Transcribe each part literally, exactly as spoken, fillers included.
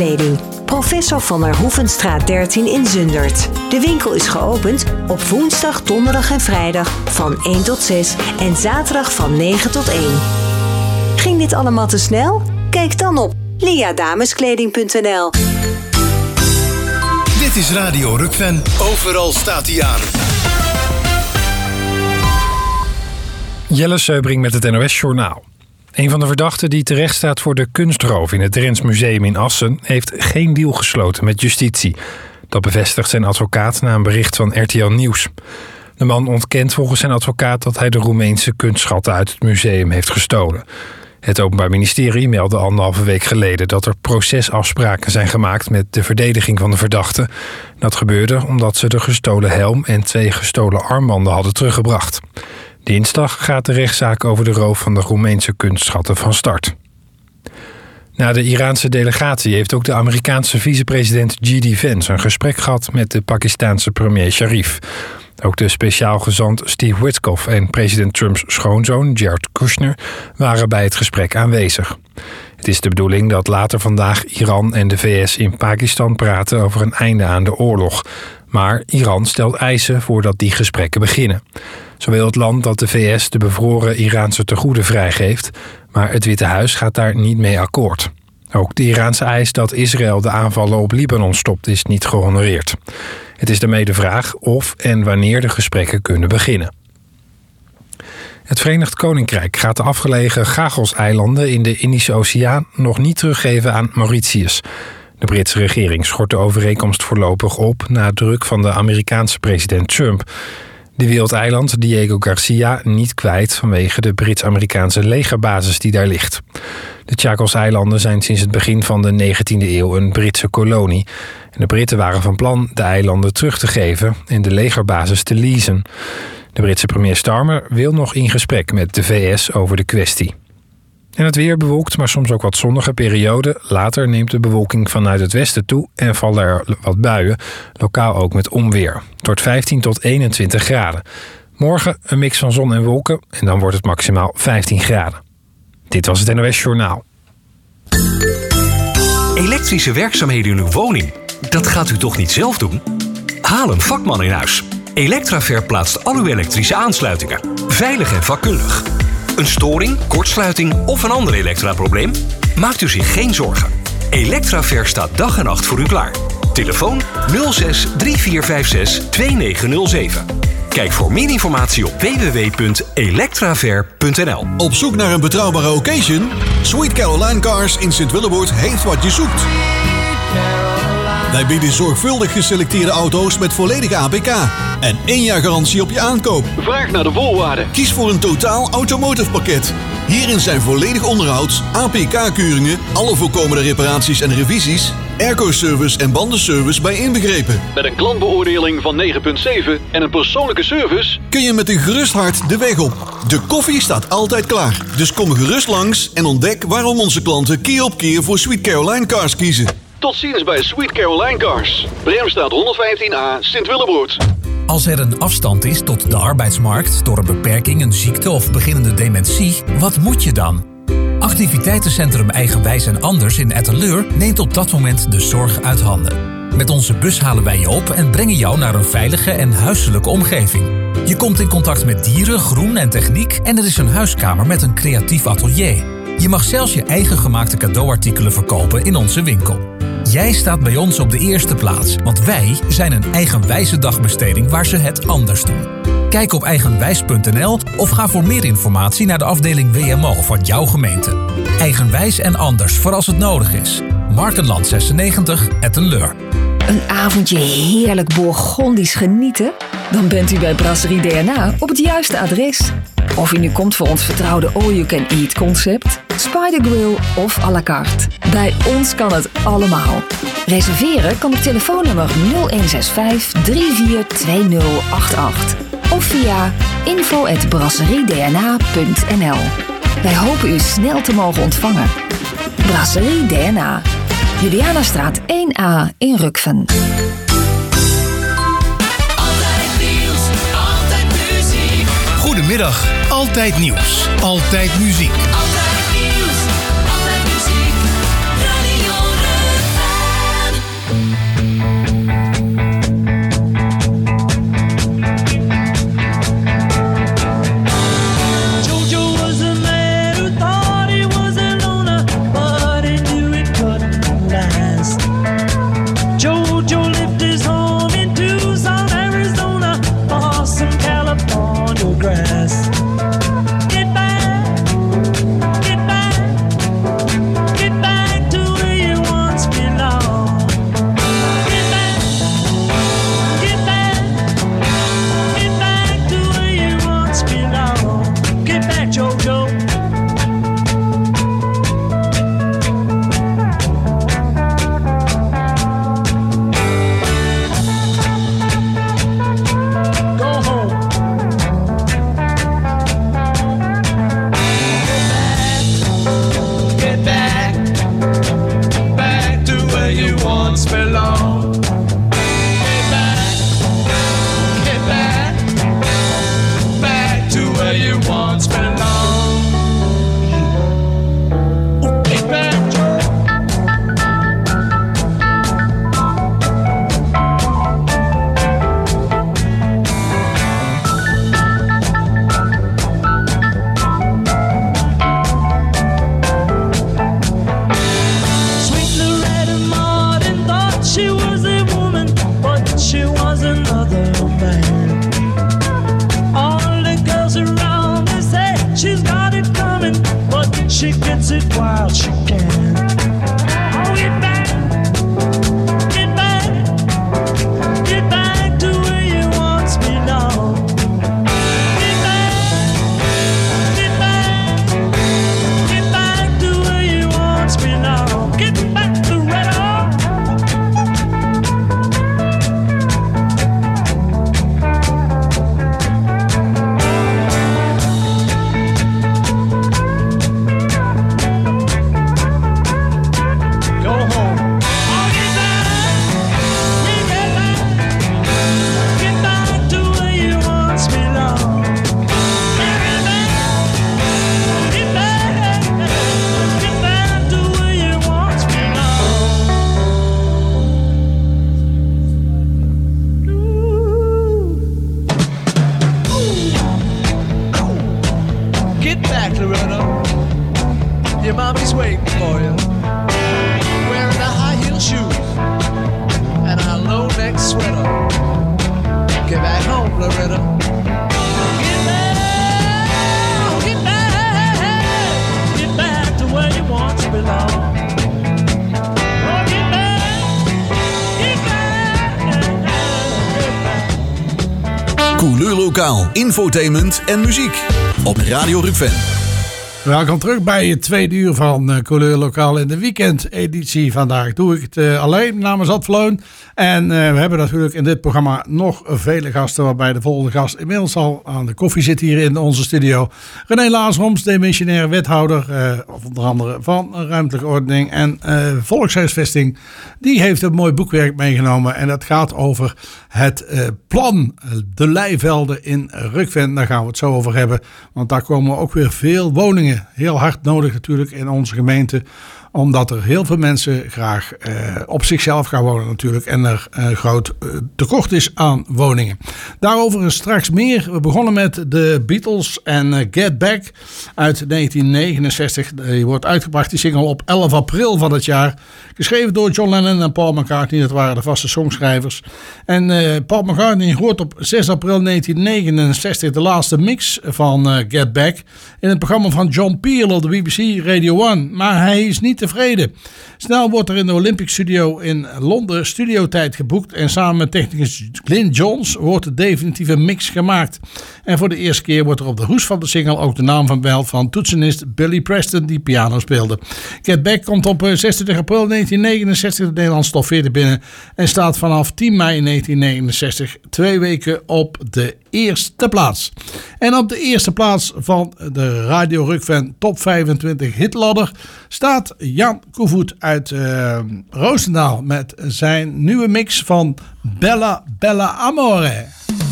Dameskleding. Professor van der Hoevenstraat dertien in Zundert. De winkel is geopend op woensdag, donderdag en vrijdag van één tot zes en zaterdag van negen tot één. Ging dit allemaal te snel? Kijk dan op lia dameskleding punt n l. Dit is Radio Rukven. Overal staat hij aan. Jelle Seubring met het N O S-journaal. Een van de verdachten die terecht staat voor de kunstroof in het Drents Museum in Assen heeft geen deal gesloten met justitie. Dat bevestigt zijn advocaat na een bericht van R T L Nieuws. De man ontkent volgens zijn advocaat dat hij de Roemeense kunstschatten uit het museum heeft gestolen. Het Openbaar Ministerie meldde anderhalve week geleden dat er procesafspraken zijn gemaakt met de verdediging van de verdachte. Dat gebeurde omdat ze de gestolen helm en twee gestolen armbanden hadden teruggebracht. Dinsdag gaat de rechtszaak over de roof van de Roemeense kunstschatten van start. Na de Iraanse delegatie heeft ook de Amerikaanse vicepresident J D Vance een gesprek gehad met de Pakistaanse premier Sharif. Ook de speciaal gezant Steve Witkoff en president Trumps schoonzoon Jared Kushner waren bij het gesprek aanwezig. Het is de bedoeling dat later vandaag Iran en de V S in Pakistan praten over een einde aan de oorlog. Maar Iran stelt eisen voordat die gesprekken beginnen. Zo wil het land dat de V S de bevroren Iraanse tegoeden vrijgeeft, maar het Witte Huis gaat daar niet mee akkoord. Ook de Iraanse eis dat Israël de aanvallen op Libanon stopt is niet gehonoreerd. Het is daarmee de vraag of en wanneer de gesprekken kunnen beginnen. Het Verenigd Koninkrijk gaat de afgelegen Chagos-eilanden in de Indische Oceaan nog niet teruggeven aan Mauritius. De Britse regering schort de overeenkomst voorlopig op na druk van de Amerikaanse president Trump. Die wil het eiland Diego Garcia niet kwijt vanwege de Brits-Amerikaanse legerbasis die daar ligt. De Chagos-eilanden zijn sinds het begin van de negentiende eeuw een Britse kolonie. En de Britten waren van plan de eilanden terug te geven en de legerbasis te leasen. De Britse premier Starmer wil nog in gesprek met de V S over de kwestie. En het weer bewolkt, maar soms ook wat zonnige perioden. Later neemt de bewolking vanuit het westen toe en vallen er wat buien. Lokaal ook met onweer. Het wordt vijftien tot eenentwintig graden. Morgen een mix van zon en wolken en dan wordt het maximaal vijftien graden. Dit was het N O S-journaal. Elektrische werkzaamheden in uw woning. Dat gaat u toch niet zelf doen? Haal een vakman in huis. Electraver plaatst al uw elektrische aansluitingen. Veilig en vakkundig. Een storing, kortsluiting of een ander elektraprobleem? Maakt u zich geen zorgen. Electraver staat dag en nacht voor u klaar. Telefoon nul zes drie vier vijf zes twee negen nul zeven. Kijk voor meer informatie op w w w punt electraver punt n l. Op zoek naar een betrouwbare occasion? Sweet Caroline Cars in Sint-Willeboord heeft wat je zoekt. Wij bieden zorgvuldig geselecteerde auto's met volledige A P K en één jaar garantie op je aankoop. Vraag naar de voorwaarden. Kies voor een totaal automotive pakket. Hierin zijn volledig onderhouds, A P K-keuringen, alle voorkomende reparaties en revisies, airco-service en bandenservice bij inbegrepen. Met een klantbeoordeling van negen komma zeven en een persoonlijke service kun je met een gerust hart de weg op. De koffie staat altijd klaar. Dus kom gerust langs en ontdek waarom onze klanten keer op keer voor Sweet Caroline Cars kiezen. Tot ziens bij Sweet Caroline Cars. Bremstraat honderdvijftien A, Sint-Willeboord. Als er een afstand is tot de arbeidsmarkt door een beperking, een ziekte of beginnende dementie, wat moet je dan? Activiteitencentrum Eigenwijs en Anders in Etteleur neemt op dat moment de zorg uit handen. Met onze bus halen wij je op en brengen jou naar een veilige en huiselijke omgeving. Je komt in contact met dieren, groen en techniek en er is een huiskamer met een creatief atelier. Je mag zelfs je eigen gemaakte cadeauartikelen verkopen in onze winkel. Jij staat bij ons op de eerste plaats, want wij zijn een eigenwijze dagbesteding waar ze het anders doen. Kijk op eigenwijs punt n l of ga voor meer informatie naar de afdeling W M O van jouw gemeente. Eigenwijs en Anders voor als het nodig is. Markenland zesennegentig, Etteleur. Een avondje heerlijk Bourgondisch genieten? Dan bent u bij Brasserie D N A op het juiste adres. Of u nu komt voor ons vertrouwde all-you-can-eat concept, Spider Grill of à la carte. Bij ons kan het allemaal. Reserveren kan op telefoonnummer nul een zes vijf drie vier twee nul acht acht of via info at brasserie d n a punt n l. Wij hopen u snel te mogen ontvangen. Brasserie D N A, Julianastraat één A in Rukven. Goedemiddag, altijd nieuws, altijd muziek. Altijd nieuws, altijd muziek, Radio Rukven. she gets it while she can. Oh, get back, get back, get back to where you once belonged. Get back, get back, get back to where you once belonged. Get back to red on. Your mommy's waiting for you, wearing a high heel shoes and a low neck sweater. Get back home, Loretta. Get back, get back, get back to where you once belong. Oh, get back, get back, get back. Couleurlokaal, infotainment en muziek op Radio Rukven. Welkom terug bij het tweede uur van uh, Couleurlokaal in de weekendeditie. Vandaag doe ik het uh, alleen namens Ad Vloon. En uh, we hebben natuurlijk in dit programma nog vele gasten, waarbij de volgende gast inmiddels al aan de koffie zit hier in onze studio. René Laasroms, demissionair wethouder, uh, onder andere van ruimtelijke ordening en uh, volkshuisvesting. Die heeft een mooi boekwerk meegenomen en dat gaat over het uh, plan, de Leivelden in Rukven. Daar gaan we het zo over hebben, want daar komen ook weer veel woningen. Heel hard nodig natuurlijk in onze gemeente. Omdat er heel veel mensen graag uh, op zichzelf gaan wonen natuurlijk. En er een uh, groot uh, tekort is aan woningen. Daarover straks meer. We begonnen met de Beatles en uh, Get Back uit negentien negenenzestig. Die wordt uitgebracht, die single, op elf april van het jaar. Geschreven door John Lennon en Paul McCartney. Dat waren de vaste songschrijvers. En uh, Paul McCartney hoort op zes april negentien negenenzestig de laatste mix van uh, Get Back in het programma van John Peel op de B B C Radio one. Maar hij is niet tevreden. Snel wordt er in de Olympic Studio in Londen studiotijd geboekt en samen met technicus Glyn Johns wordt de definitieve mix gemaakt. En voor de eerste keer wordt er op de hoes van de single ook de naam vermeld van toetsenist Billy Preston die piano speelde. Get Back komt op zesentwintig april negentien negenenzestig de Nederlandse top veertig binnen en staat vanaf tien mei negentien negenenzestig twee weken op de eerste plaats. En op de eerste plaats van de Radio Rukven Top vijfentwintig hitladder staat Jan Koevoet uit uh, Roosendaal met zijn nieuwe mix van Bella Bella Amore.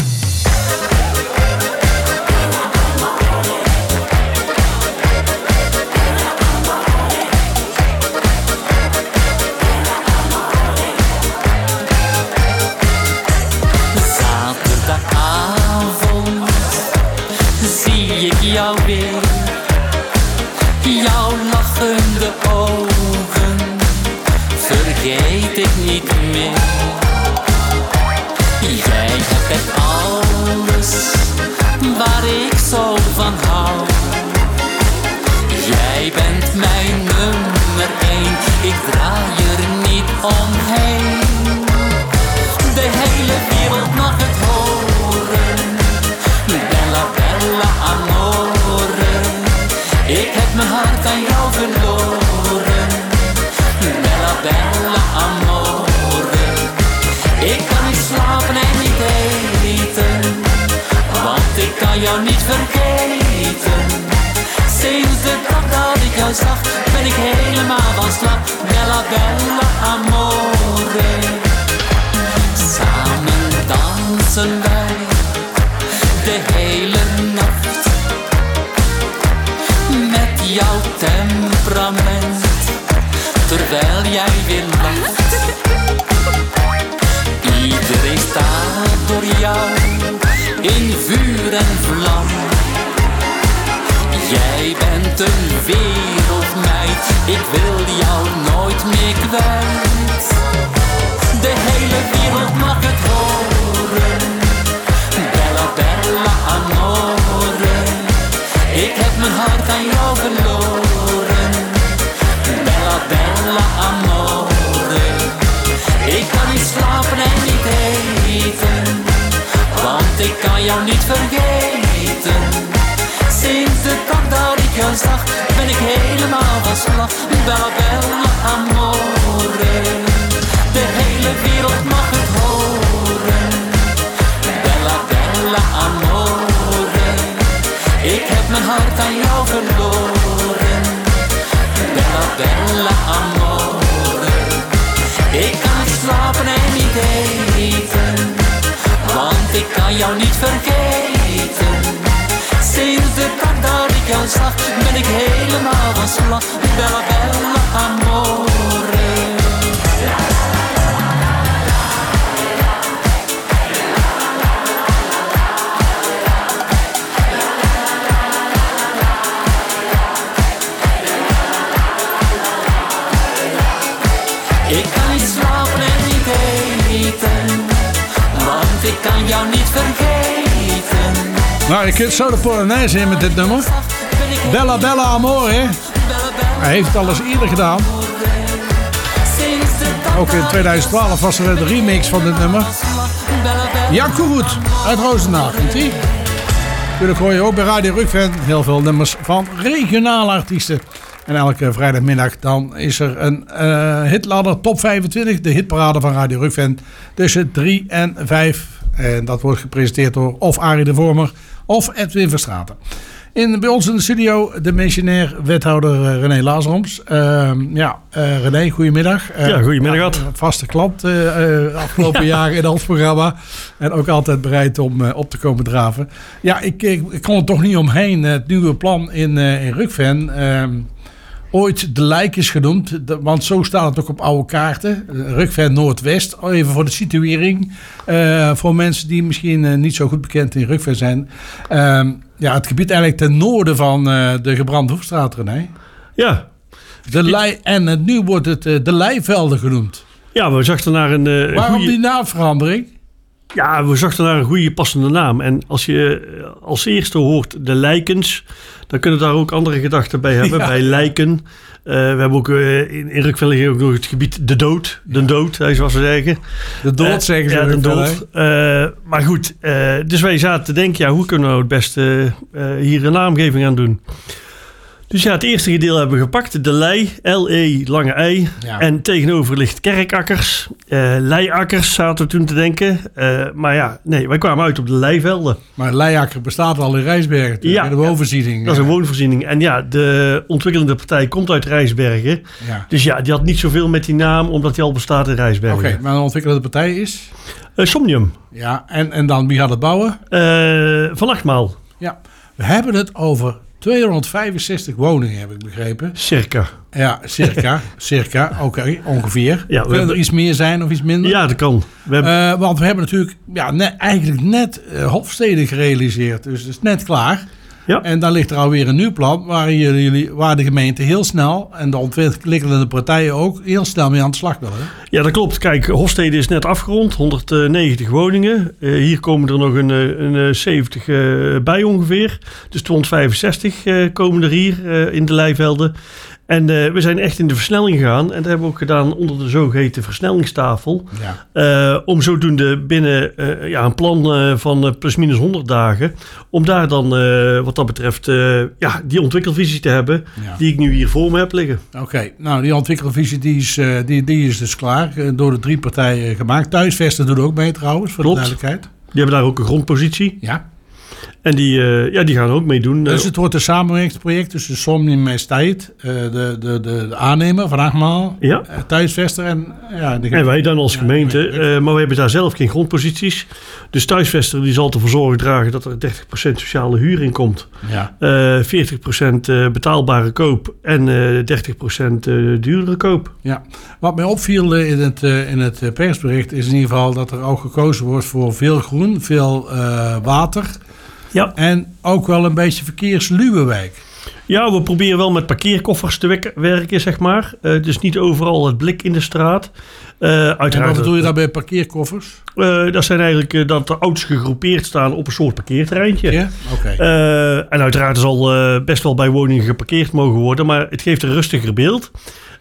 Jou weer, jouw lachende ogen, vergeet ik niet meer. Jij hebt echt alles waar ik zo van hou. Jij bent mijn nummer één, ik draai er niet omheen. De hele wereld mag het horen, Bella Bella Amore. Ik heb mijn hart aan jou verloren, Bella Bella Amore. Ik kan niet slapen en niet eten, want ik kan jou niet vergeten. Sinds de dag dat ik jou zag, ben ik helemaal van slag, Bella Bella Amore. Samen dansen wij de hele nacht, met jouw temperament, terwijl jij weer lacht. Iedereen staat door jou in vuur en vlam. Jij bent een wereldmeid, ik wil jou nooit meer kwijt. De hele wereld mag het horen, Bella Bella Amore. Ik heb mijn hart aan jou verloren, jou niet vergeten. Sinds de dag dat ik jou zag, ben ik helemaal van slag. Bella bella amore, de hele wereld mag het horen. Bella bella amore, ik heb mijn hart aan jou verloren. Bella bella amore, ik kan niet slapen en niet eten, want ik kan jou niet vergeten. Sinds de dag dat ik jou zag, ben ik helemaal van slag. Bella bella amore. Ik kan niet slapen en niet eten, want ik kan jou niet vergeten. Nou, je kunt zo de Polonaise in met dit nummer. Bella Bella Amore. Hij heeft het al eens eerder gedaan. Ook in tweeduizend twaalf was er een remix van dit nummer. Jan Koevoet uit Roosendaal. Natuurlijk hoor je ook bij Radio Rukven heel veel nummers van regionale artiesten. En elke vrijdagmiddag dan is er een uh, hitladder top vijfentwintig. De hitparade van Radio Rukven tussen drie en vijf. En dat wordt gepresenteerd door of Arie de Vormer of Edwin Verstraeten. In, bij ons in de studio de missionair wethouder uh, René Lazaroms. Uh, ja, uh, René, goedemiddag. Uh, ja, goedemiddag. Ja, vaste klant uh, uh, afgelopen ja. jaren in ons programma. En ook altijd bereid om uh, op te komen draven. Ja, ik, ik, ik kon er toch niet omheen. Het nieuwe plan in, uh, in Rukven. Uh, Ooit de Lijk is genoemd, want zo staat het ook op oude kaarten. Rukven Noordwest, even voor de situering. Uh, voor mensen die misschien uh, niet zo goed bekend in Rukven zijn. Uh, ja, het gebied eigenlijk ten noorden van uh, de Gebrande Hoefstraat, René. Ja. De Lei, en uh, nu wordt het uh, de Leivelden genoemd. Ja, we zochten naar een... Uh, Waarom goeie... die naamverandering? Ja, we zochten naar een goede passende naam. En als je als eerste hoort de Lijkens, dan kunnen daar ook andere gedachten bij hebben. Ja. Bij Lijken. Uh, we hebben ook uh, in, in Rukven ook nog het gebied de dood. De ja. dood, zoals we zeggen. De dood uh, zeggen ze. Ja, de dood. Uh, maar goed, uh, dus wij zaten te denken, ja, hoe kunnen we nou het beste uh, hier een naamgeving aan doen? Dus ja, het eerste gedeelte hebben we gepakt. De Lei, L-E, lange ei. Ja. En tegenover ligt Kerkakkers. Uh, Leiakkers zaten we toen te denken. Uh, maar ja, nee, wij kwamen uit op de Leivelden. Maar Leiakker bestaat al in Rijsbergen. Ja, in de woonvoorziening. Dat is een woonvoorziening. En ja, de ontwikkelende partij komt uit Rijsbergen. Ja. Dus ja, die had niet zoveel met die naam, omdat die al bestaat in Rijsbergen. Oké, okay, maar de ontwikkelende partij is? Uh, Somnium. Ja, en, en dan wie gaat het bouwen? Uh, van Achtmaal. Ja, we hebben het over tweehonderdvijfenzestig woningen, heb ik begrepen. Circa. Ja, circa. circa, oké, okay, ongeveer. Ja, Wil hebben... er iets meer zijn of iets minder? Ja, dat kan. We hebben... uh, want we hebben natuurlijk ja, net, eigenlijk net uh, Hofstede gerealiseerd. Dus het is net klaar. Ja. En dan ligt er alweer een nieuw plan waar, jullie, waar de gemeente heel snel en de ontwikkelende partijen ook heel snel mee aan de slag willen. Ja, dat klopt. Kijk, Hofstede is net afgerond, honderdnegentig woningen. Uh, hier komen er nog een, een zeventig uh, bij ongeveer. Dus tweehonderdvijfenzestig uh, komen er hier uh, in de Leivelden. En uh, we zijn echt in de versnelling gegaan. En dat hebben we ook gedaan onder de zogeheten versnellingstafel. Ja. Uh, om zodoende binnen uh, ja, een plan uh, van uh, plus minus honderd dagen. Om daar dan uh, wat dat betreft uh, ja, die ontwikkelvisie te hebben. Ja. Die ik nu hier voor me heb liggen. Oké, okay. Nou die ontwikkelvisie die is, uh, die, die is dus klaar. Uh, door de drie partijen gemaakt. Thuisvesten doet ook mee trouwens, voor Klopt. de duidelijkheid. Die hebben daar ook een grondpositie. Ja. En die, uh, ja, die gaan ook meedoen. Dus het wordt een samenwerkingsproject tussen Somnium en Steit, uh, de, de, de, de aannemer van Achtmaal, ja. uh, Thuisvester en... Ja, de, en wij dan als ja, gemeente, uh, maar we hebben daar zelf geen grondposities. Dus Thuisvester die zal ervoor zorgen dragen dat er dertig procent sociale huur in komt. Ja. Uh, veertig procent betaalbare koop en uh, dertig procent duurdere koop. Ja. Wat mij opviel in het, uh, in het persbericht is in ieder geval dat er ook gekozen wordt voor veel groen, veel uh, water... Ja. En ook wel een beetje verkeersluwe wijk. Ja, we proberen wel met parkeerkoffers te wek- werken, zeg maar. Uh, dus niet overal het blik in de straat. Uh, uiteraard, en wat bedoel je daarbij parkeerkoffers? Uh, dat zijn eigenlijk uh, dat de auto's gegroepeerd staan op een soort parkeerterreintje. Ja? Oké. Okay. Uh, en uiteraard zal uh, best wel bij woningen geparkeerd mogen worden. Maar het geeft een rustiger beeld.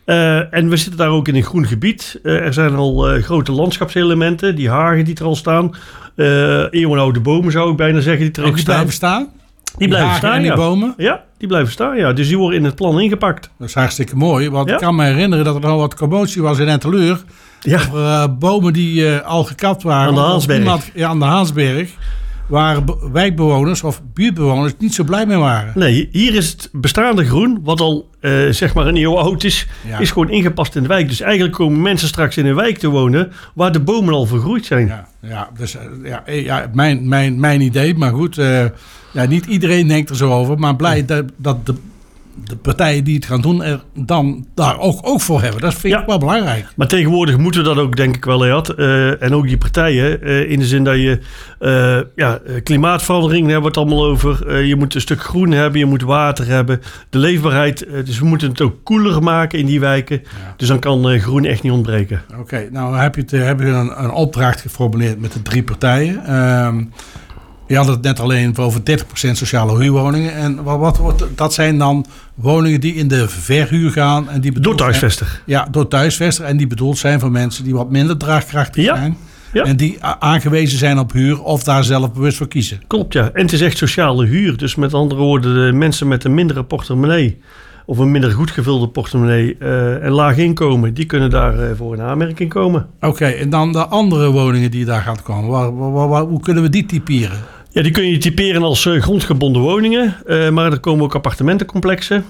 Uh, en we zitten daar ook in een groen gebied. Uh, er zijn al uh, grote landschapselementen. Die hagen die er al staan. Uh, eeuwenoude bomen zou ik bijna zeggen die er en ook die staan. blijven staan? Die, die blijven staan, en die ja. bomen? Ja, die blijven staan, ja. Dus die worden in het plan ingepakt. Dat is hartstikke mooi. Want ja. ik kan me herinneren dat er al wat commotie was in Enteleur. Ja. Over uh, bomen die uh, al gekapt waren. Aan de Haansberg. Iemand, ja, aan de Haansberg. Waar be- wijkbewoners of buurtbewoners niet zo blij mee waren. Nee, hier is het bestaande groen, wat al uh, zeg maar een eeuw oud is, ja. is gewoon ingepast in de wijk. Dus eigenlijk komen mensen straks in een wijk te wonen waar de bomen al vergroeid zijn. Ja, ja, dus, uh, ja, ja mijn, mijn, mijn idee, maar goed, uh, ja, niet iedereen denkt er zo over. Maar blij dat, dat de, de partijen die het gaan doen er dan daar ook, ook voor hebben. Dat vind ik ja. wel belangrijk. Maar tegenwoordig moeten we dat ook denk ik wel, Ed. Uh, en ook die partijen, uh, in de zin dat je uh, ja, klimaatverandering, daar hebben we het allemaal over. Uh, je moet een stuk groen hebben, je moet water hebben. De leefbaarheid, uh, dus we moeten het ook koeler maken in die wijken. Ja. Dus dan kan uh, groen echt niet ontbreken. Oké, okay, nou heb je, het, heb je een, een opdracht geformuleerd met de drie partijen. Um, Je had het net alleen over dertig procent sociale huurwoningen. En wat, wat wordt, dat zijn dan woningen die in de verhuur gaan. En die door thuisvester. Zijn, ja, door thuisvester. En die bedoeld zijn voor mensen die wat minder draagkrachtig ja. zijn. Ja. En die aangewezen zijn op huur of daar zelf bewust voor kiezen. Klopt, ja. En het is echt sociale huur. Dus met andere woorden, de mensen met een mindere portemonnee of een minder goed gevulde portemonnee uh, en laag inkomen, die kunnen daar uh, voor in aanmerking komen. Oké, okay, en dan de andere woningen die daar gaan komen. Waar, waar, waar, hoe kunnen we die typeren? Ja, die kun je typeren als uh, grondgebonden woningen. Uh, maar er komen ook appartementencomplexen.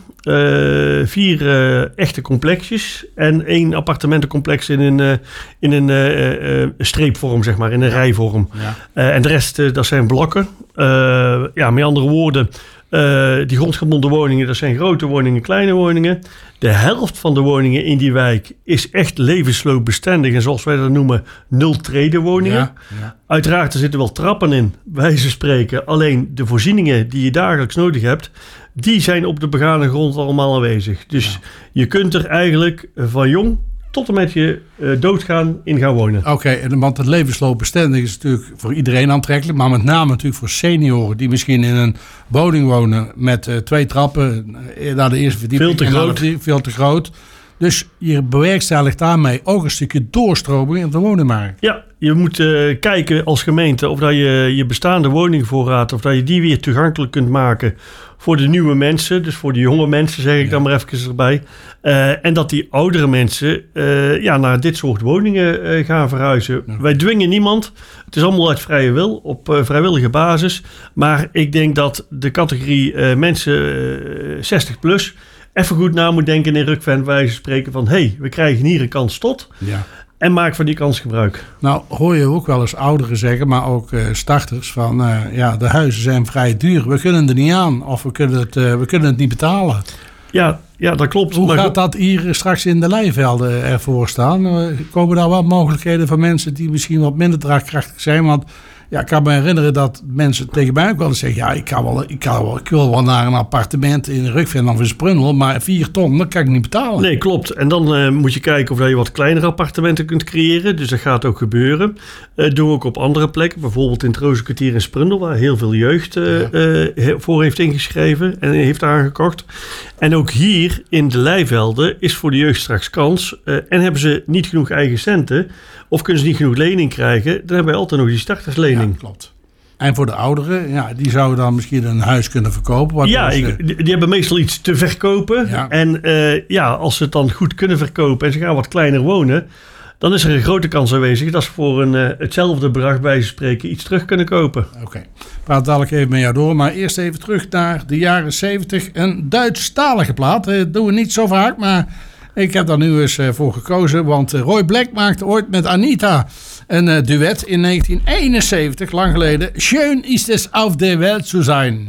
Uh, vier uh, echte complexjes. En één appartementencomplex in een, uh, in een uh, uh, streepvorm, zeg maar. In een ja. rijvorm. Ja. Uh, en de rest, uh, dat zijn blokken. Uh, ja, met andere woorden, uh, die grondgebonden woningen, dat zijn grote woningen, kleine woningen. De helft van de woningen in die wijk is echt levensloopbestendig. En zoals wij dat noemen, nul-trede woningen. Ja, ja. Uiteraard, er zitten wel trappen in, bij wijze van spreken. Alleen de voorzieningen die je dagelijks nodig hebt, die zijn op de begane grond allemaal aanwezig. Dus ja. je kunt er eigenlijk van jong tot en met je uh, doodgaan in gaan wonen. Oké, okay, want het levensloopbestendig is natuurlijk voor iedereen aantrekkelijk. Maar met name natuurlijk voor senioren die misschien in een woning wonen met uh, twee trappen uh, naar de eerste verdieping. Veel te groot. De, veel te groot. Dus je bewerkstelligt daarmee ook een stukje doorstroming in de woningmarkt. Ja, je moet uh, kijken als gemeente of dat je je bestaande woningvoorraad, of dat je die weer toegankelijk kunt maken voor de nieuwe mensen. Dus voor de jonge mensen, zeg ik ja. dan maar even erbij. Uh, en dat die oudere mensen uh, ja, naar dit soort woningen uh, gaan verhuizen. Ja. Wij dwingen niemand. Het is allemaal uit vrije wil, op uh, vrijwillige basis. Maar ik denk dat de categorie uh, mensen uh, zestig plus... even goed na moet denken in Rukven, wij spreken van, hé, hey, we krijgen hier een kans tot. Ja. En maak van die kans gebruik. Nou, hoor je ook wel eens ouderen zeggen, maar ook uh, starters, van uh, ja, de huizen zijn vrij duur. We kunnen er niet aan of we kunnen het, uh, we kunnen het niet betalen. Ja, ja, dat klopt. Hoe maar gaat goed. dat hier straks in de Leivelden ervoor staan? Uh, komen daar wel mogelijkheden van mensen die misschien wat minder draagkrachtig zijn? Want ja, ik kan me herinneren dat mensen tegen mij ook wel eens zeggen, ja, ik, kan wel, ik, kan wel, ik wil wel naar een appartement in Rukven of in Sprundel, maar vier ton, dat kan ik niet betalen. Nee, klopt. En dan uh, moet je kijken of je wat kleinere appartementen kunt creëren. Dus dat gaat ook gebeuren. Uh, doen we ook op andere plekken. Bijvoorbeeld in het Rozenkwartier in Sprundel, waar heel veel jeugd uh, ja. uh, voor heeft ingeschreven en heeft aangekocht. En ook hier in de Leivelden is voor de jeugd straks kans. Uh, en hebben ze niet genoeg eigen centen, of kunnen ze niet genoeg lening krijgen, dan hebben wij altijd nog die starterslening. Ja, klopt. En voor de ouderen, ja, die zouden dan misschien een huis kunnen verkopen. Wat ja, is, uh... ik, die, die hebben meestal iets te verkopen. Ja. En uh, ja, als ze het dan goed kunnen verkopen en ze gaan wat kleiner wonen, dan is er een grote kans aanwezig dat ze voor een, uh, hetzelfde bedrag bij ze spreken iets terug kunnen kopen. Oké, okay. Praat dadelijk even met jou door. Maar eerst even terug naar de jaren zeventig. Een Duitsstalige plaat. Dat doen we niet zo vaak, maar ik heb daar nu eens uh, voor gekozen. Want uh, Roy Black maakte ooit met Anita een uh, duet in negentien eenenzeventig, lang geleden. Schön ist es auf der Welt zu sein.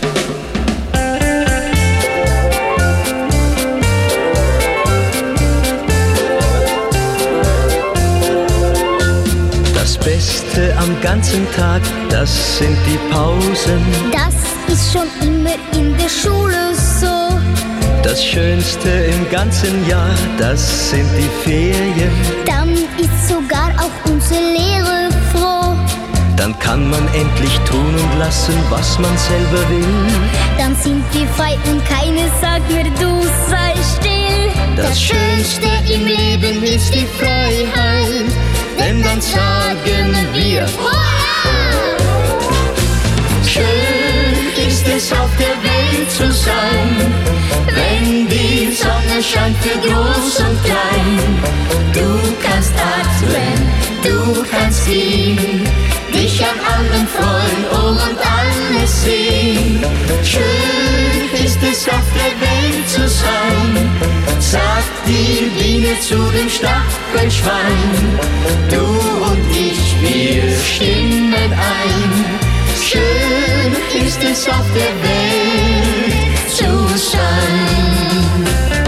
Das Beste am ganzen Tag, das sind die Pausen. Das ist schon immer in der Schule so. Das Schönste im ganzen Jahr, das sind die Ferien. Dann ist sogar auch unsere Lehre froh. Dann kann man endlich tun und lassen, was man selber will. Dann sind wir frei und keiner sagt mir, du sei still. will. Das Schönste im Leben ist die Freiheit, denn dann sagen wir Hurra! Schön ist es auf der Welt zu sein, wenn die Sonne scheint für groß und klein. Du kannst atmen, du kannst gehen, dich an allem freuen und alles sehen. Schön ist es auf der Welt zu sein, sagt die Biene zu dem Stachelschwein. Du und ich, wir stimmen ein. Schön ist es auf der Welt zu sein.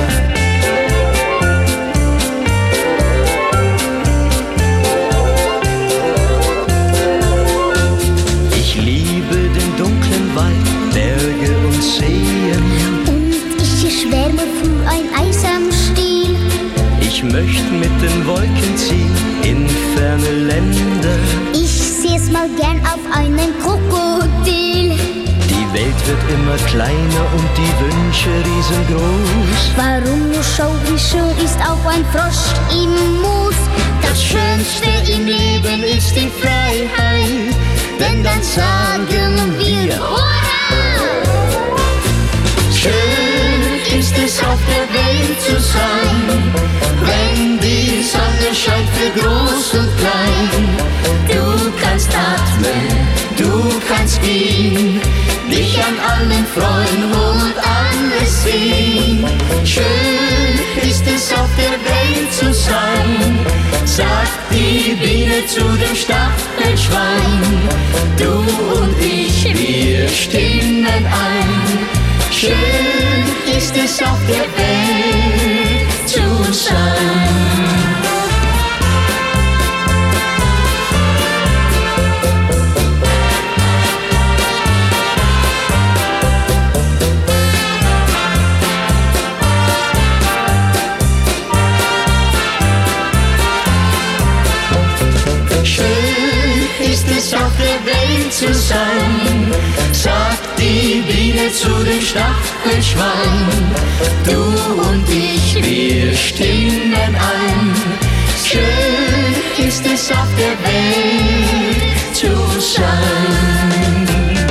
Ich liebe den dunklen Wald, Berge und Seen. Und ich schwärme für ein einsam Stiel. Ich möchte mit den Wolken ziehen in ferne Länder. Ich seh's mal gern auf einen Krokodil. Die Welt wird immer kleiner und die Wünsche riesengroß. Warum nur schau, wie schön ist auch ein Frosch im Moos. Das Schönste im Leben ist die Freiheit, denn dann sagen wir Hurra! Schön ist es auf der Welt zu sein, wenn die Sonne scheint für groß und klein. Du kannst atmen, du kannst gehen, dich an allem freuen und alles sehen. Schön ist es auf der Welt zu sein, sagt die Biene zu dem Stachelschwein. Du und ich, wir stimmen ein. Schön ist es auf der Welt zu sein. Schön ist es auf der Welt zu sein, sagt die Biene zu dem Stachelschwein. Du und ich, wir stimmen ein. Schön ist es auf der Welt zu sein.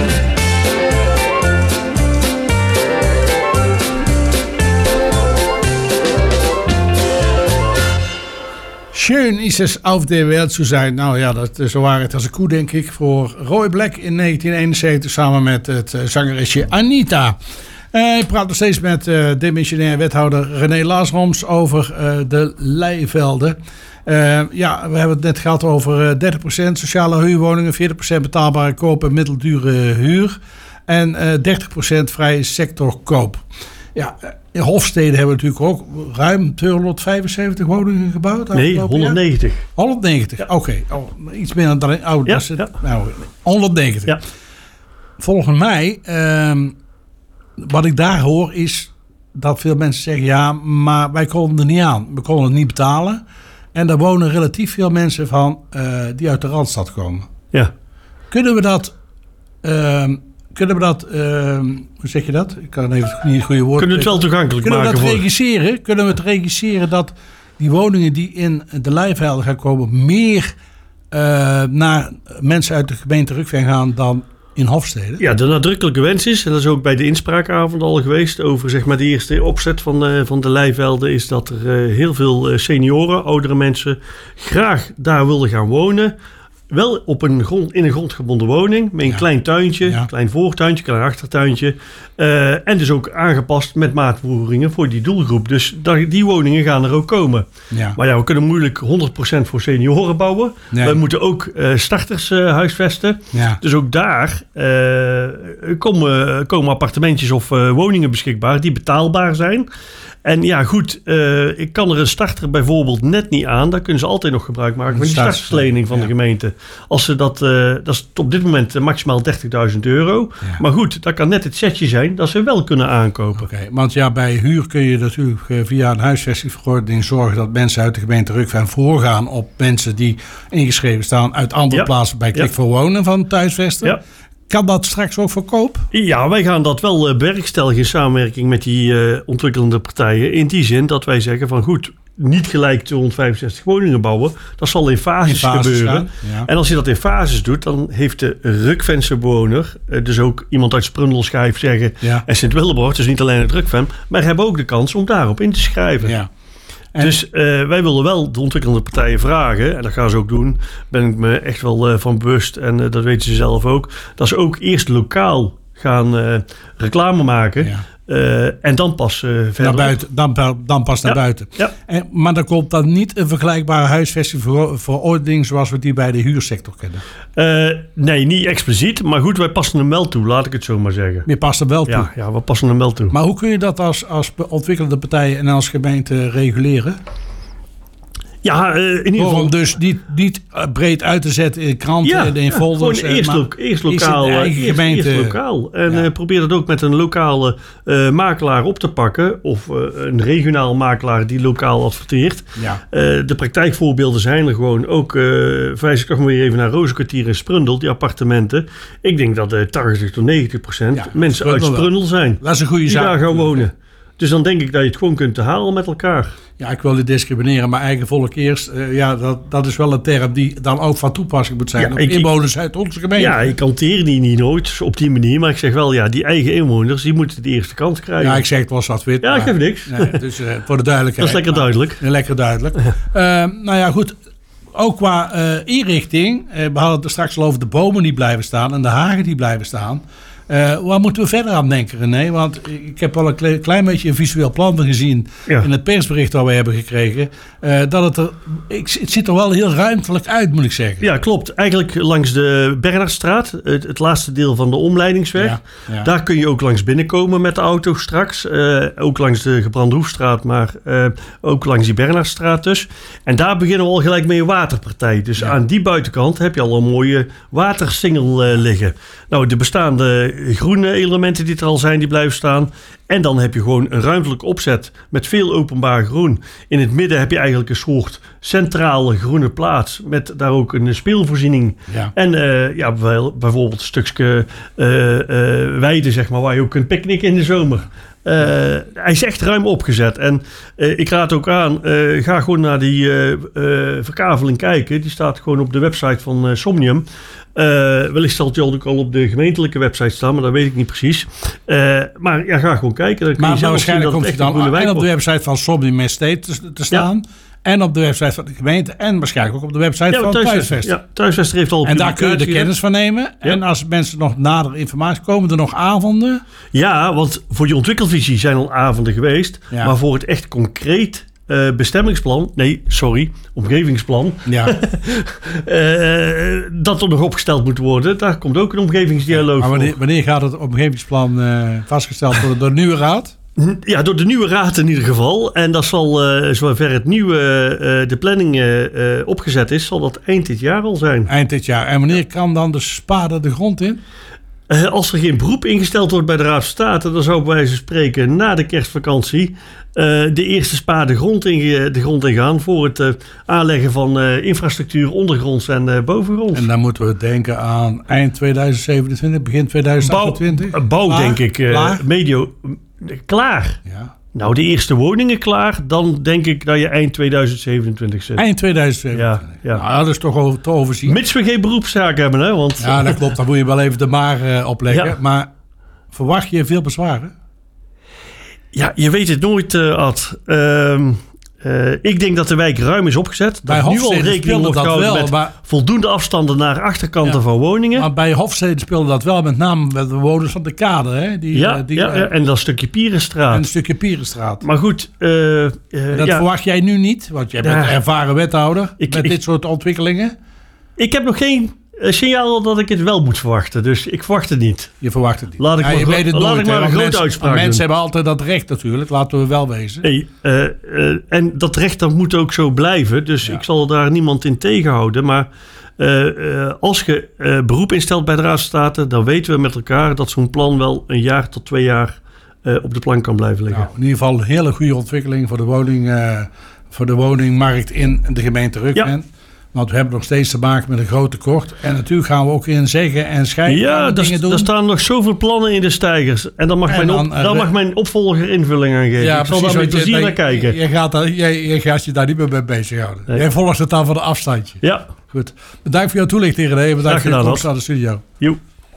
Schön is het auf der Welt zu sein. Nou ja, dat, zo waren het als een koe, denk ik, voor Roy Black in negentien eenenzeventig samen met het uh, zangeresje Anita. Uh, ik praat nog steeds met uh, demissionair wethouder René Laasroms over uh, de Leivelden. Uh, ja, we hebben het net gehad over uh, dertig procent sociale huurwoningen, veertig procent betaalbare koop en middeldure huur en uh, dertig procent vrije sector koop. Ja, in Hofstede hebben we natuurlijk ook ruim tweehonderdvijfenzeventig woningen gebouwd. Nee, honderdnegentig. Jaar. honderdnegentig, ja. Oké. Okay. Oh, iets minder dan... Oh, ja, dat is het, ja. Nou, honderdnegentig. Ja. Volgens mij, um, wat ik daar hoor is dat veel mensen zeggen... ja, maar wij konden er niet aan. We konden het niet betalen. En daar wonen relatief veel mensen van uh, die uit de Randstad komen. Ja. Kunnen we dat... Um, Kunnen we dat, uh, hoe zeg je dat? Ik kan even niet het goede woord. Kunnen we het wel toegankelijk kunnen maken? Kunnen we dat voor... regisseren? Kunnen we het regisseren dat die woningen die in de Leivelden gaan komen... meer uh, naar mensen uit de gemeente Rukven gaan dan in Hofstede? Ja, de nadrukkelijke wens is, en dat is ook bij de inspraakavond al geweest... over zeg maar de eerste opzet van, uh, van de Leivelden... is dat er uh, heel veel uh, senioren, oudere mensen... graag daar wilden gaan wonen... Wel op een grond, in een grondgebonden woning. Met een ja. klein tuintje, ja. klein voortuintje, klein achtertuintje. Uh, en dus ook aangepast met maatvoeringen voor die doelgroep. Dus die woningen gaan er ook komen. Ja. Maar ja, we kunnen moeilijk honderd procent voor senioren bouwen. Nee. We moeten ook uh, starters uh, huisvesten. Ja. Dus ook daar uh, komen, komen appartementjes of uh, woningen beschikbaar die betaalbaar zijn. En ja, goed, uh, ik kan er een starter bijvoorbeeld net niet aan. Daar kunnen ze altijd nog gebruik maken van die starterslening van ja. de gemeente. Als ze dat, uh, dat is op dit moment maximaal dertigduizend euro. Ja. Maar goed, dat kan net het setje zijn dat ze wel kunnen aankopen. Oké, okay, want ja, bij huur kun je natuurlijk uh, via een huisvestingsverordening zorgen dat mensen uit de gemeente Rukven voorgaan op mensen die ingeschreven staan uit andere ja. plaatsen bij Klik ja. voor Wonen van thuisvesten. Ja. kan dat straks ook voor koop? Ja, wij gaan dat wel uh, bewerkstelligen in samenwerking met die uh, ontwikkelende partijen. In die zin dat wij zeggen van goed, niet gelijk tweehonderdvijfenzestig woningen bouwen. Dat zal in fases, in fases gebeuren. Gaan, ja. En als je dat in fases doet, dan heeft de Rukvense bewoner, uh, dus ook iemand uit Sprundelschijf zeggen, ja. en Sint-Willebroord, dus niet alleen het Rukven, maar hebben ook de kans om daarop in te schrijven. Ja. En dus uh, wij willen wel de ontwikkelende partijen vragen, en dat gaan ze ook doen, ben ik me echt wel uh, van bewust, en uh, dat weten ze zelf ook, dat ze ook eerst lokaal gaan uh, reclame maken. Ja. Uh, en dan pas uh, verder. Naar buiten, dan, dan pas naar ja. buiten. Ja. En, maar dan komt dan niet een vergelijkbare huisvestingverordening zoals we die bij de huursector kennen? Uh, nee, niet expliciet. Maar goed, wij passen hem wel toe, laat ik het zo maar zeggen. Je past hem wel toe? Ja, ja, we passen hem wel toe. Maar hoe kun je dat als, als ontwikkelende partijen en als gemeente reguleren? Ja, uh, in ieder geval. Om dus niet, niet breed uit te zetten in kranten en ja, in folders. Ja, eerst, lo- eerst lokaal. Eerst, gemeente. eerst lokaal. En ja. uh, probeer dat ook met een lokale uh, makelaar op te pakken. Of uh, een regionaal makelaar die lokaal adverteert. Ja. Uh, de praktijkvoorbeelden zijn er gewoon. Ook uh, wijs ik toch maar weer even naar Rozenkwartier en Sprundel, die appartementen. Ik denk dat uh, tachtig tot negentig procent ja, mensen Sprundel uit Sprundel zijn. Dat is een goede die zaak. Die daar gaan wonen. Dus dan denk ik dat je het gewoon kunt halen met elkaar. Ja, ik wil niet discrimineren, maar eigen volk eerst. Uh, ja, dat, dat is wel een term die dan ook van toepassing moet zijn ja, op ik, inwoners uit onze gemeente. Ja, ik hanteer die niet nooit op die manier. Maar ik zeg wel, ja, die eigen inwoners, die moeten de eerste kans krijgen. Ja, ik zeg het was wat wit. Ja, ik geef niks. Nee, dus uh, voor de duidelijkheid. Dat is lekker maar, duidelijk. Uh, lekker duidelijk. uh, nou ja, goed. Ook qua uh, inrichting. Uh, we hadden het er straks al over de bomen die blijven staan en de hagen die blijven staan. Uh, waar moeten we verder aan denken, René? Want ik heb al een klein, klein beetje een visueel plan gezien ja. in het persbericht dat we hebben gekregen. Uh, dat het er, ik, het ziet er wel heel ruimtelijk uit, moet ik zeggen. Ja, klopt. Eigenlijk langs de Bernhardstraat, het, het laatste deel van de omleidingsweg. Ja, ja. Daar kun je ook langs binnenkomen met de auto straks. Uh, ook langs de Gebrande Hoefstraat, maar uh, ook langs die Bernhardstraat dus. En daar beginnen we al gelijk mee een waterpartij. Dus ja. aan die buitenkant heb je al een mooie watersingel uh, liggen. Nou, de bestaande groene elementen die er al zijn, die blijven staan. En dan heb je gewoon een ruimtelijke opzet met veel openbaar groen. In het midden heb je eigenlijk een soort centrale groene plaats met daar ook een speelvoorziening. Ja. En uh, ja, bijvoorbeeld een stukje uh, uh, weide, zeg maar, waar je ook kunt picknicken in de zomer. Uh, hij is echt ruim opgezet. En uh, ik raad ook aan, uh, ga gewoon naar die uh, uh, verkaveling kijken. Die staat gewoon op de website van uh, Somnium. Uh, wellicht zal het ook al op de gemeentelijke website staan, maar dat weet ik niet precies. Uh, maar ja, ga gewoon kijken. Dan kun maar je zelf waarschijnlijk zien komt dat hij dan en op de website van Somnium Estate te, te staan. Ja. En op de website van de gemeente. En waarschijnlijk ook op de website ja, van Thuisvester. Ja, Thuisvester heeft al. En daar kun je de kennis van nemen. Ja. En als mensen nog nader informatie komen, er nog avonden? Ja, want voor die ontwikkelvisie zijn al avonden geweest. Ja. Maar voor het echt concreet uh, bestemmingsplan. Nee, sorry. Omgevingsplan. Ja. uh, dat er nog opgesteld moet worden. Daar komt ook een omgevingsdialoog maar wanneer, voor. Wanneer gaat het omgevingsplan uh, vastgesteld worden door de nieuwe raad? Ja, door de nieuwe raad in ieder geval. En dat zal, uh, zover het nieuwe, uh, de planning uh, uh, opgezet is, zal dat eind dit jaar al zijn. Eind dit jaar. En wanneer kan dan de spade de grond in? Uh, als er geen beroep ingesteld wordt bij de Raad van State, dan zou bij wijze van spreken na de kerstvakantie uh, de eerste spade grond in, de grond ingaan voor het uh, aanleggen van uh, infrastructuur ondergronds en uh, bovengronds. En dan moeten we denken aan eind tweeduizend zevenentwintig, begin tweeduizend achtentwintig? Bouw, bouw klaar? denk ik. Uh, medio, klaar. Ja. Nou, de eerste woningen klaar. Dan denk ik dat je eind tweeduizend zevenentwintig zit. Eind tweeduizend zevenentwintig. Ja, ja. Nou, dat is toch over, te overzien. Mits we geen beroepszaak hebben, hè? Want, ja, dat klopt. Dan moet je wel even de maar uh, opleggen. Ja. Maar verwacht je veel bezwaren? Ja, je weet het nooit, uh, Ad. Uh, Uh, ik denk dat de wijk ruim is opgezet. Bij dat nu al Hofstede rekening wordt gehouden wel, met maar, voldoende afstanden naar achterkanten ja, van woningen. Maar bij Hofstede speelde dat wel, met name met de bewoners van de kade. Hè? Die, ja, die, ja, ja, en dat stukje Pierenstraat. En een stukje Pierenstraat. Maar goed. Uh, uh, dat ja. verwacht jij nu niet, want jij bent ja. ervaren wethouder ik, met ik, dit soort ontwikkelingen. Ik heb nog geen signaal dat ik het wel moet verwachten. Dus ik verwacht het niet. Je verwacht het niet. Laat ik ja, maar, je weet het laat nooit, ik maar hè, een grote mensen, uitspraak Mensen doen. hebben altijd dat recht natuurlijk. Laten we wel wezen. Hey, uh, uh, en dat recht dat moet ook zo blijven. Dus ja. ik zal daar niemand in tegenhouden. Maar uh, uh, als je uh, beroep instelt bij de Raad van State, dan weten we met elkaar dat zo'n plan wel een jaar tot twee jaar uh, op de plank kan blijven liggen. Nou, in ieder geval een hele goede ontwikkeling voor de woning, uh, voor de woningmarkt in de gemeente Rukven. Ja. Want we hebben nog steeds te maken met een groot tekort. En natuurlijk gaan we ook in zeggen en schrijven. Ja, dingen er staan nog zoveel plannen in de stijgers. En dan mag, en mijn, op, dan, dan mag mijn opvolger invulling aan geven. Ja, ik zal daar met plezier naar kijken. Je gaat, daar, je, je gaat je daar niet meer mee bezighouden. Nee. Jij volgt het dan van een afstandje. Ja. Goed. Bedankt voor jouw toelichting, René. Bedankt voor je komst aan de studio. Joep.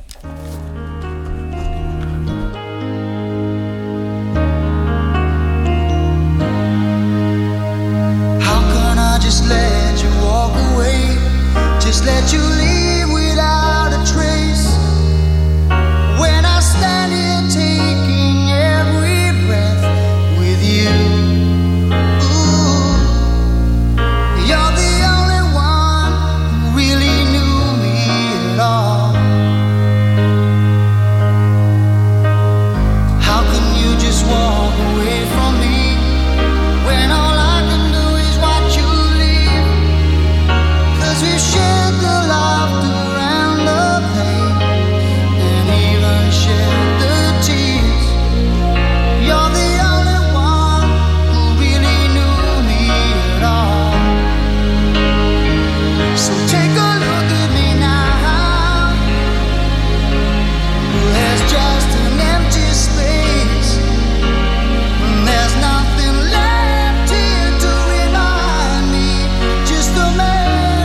Just let you walk away. Just let you leave without a trace. When I stand here taking every breath with you. Ooh, you're the only one who really knew me at all. How can you just walk away from me when all I can do is watch you? We shared the laughter and the pain, and even shared the tears. You're the only one who really knew me at all. So take a look at me now. There's just an empty space, and there's nothing left here to remind me. Just a man.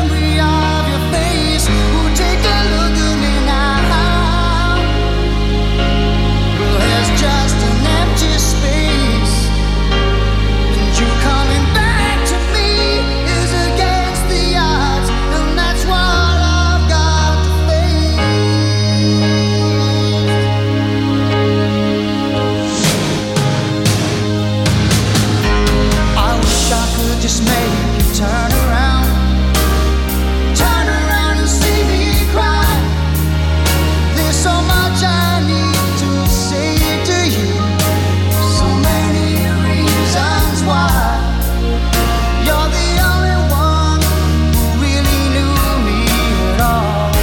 Just make you turn around, turn around and see me cry. There's so much I need to say to you, so many reasons why. You're the only one who really knew me at all.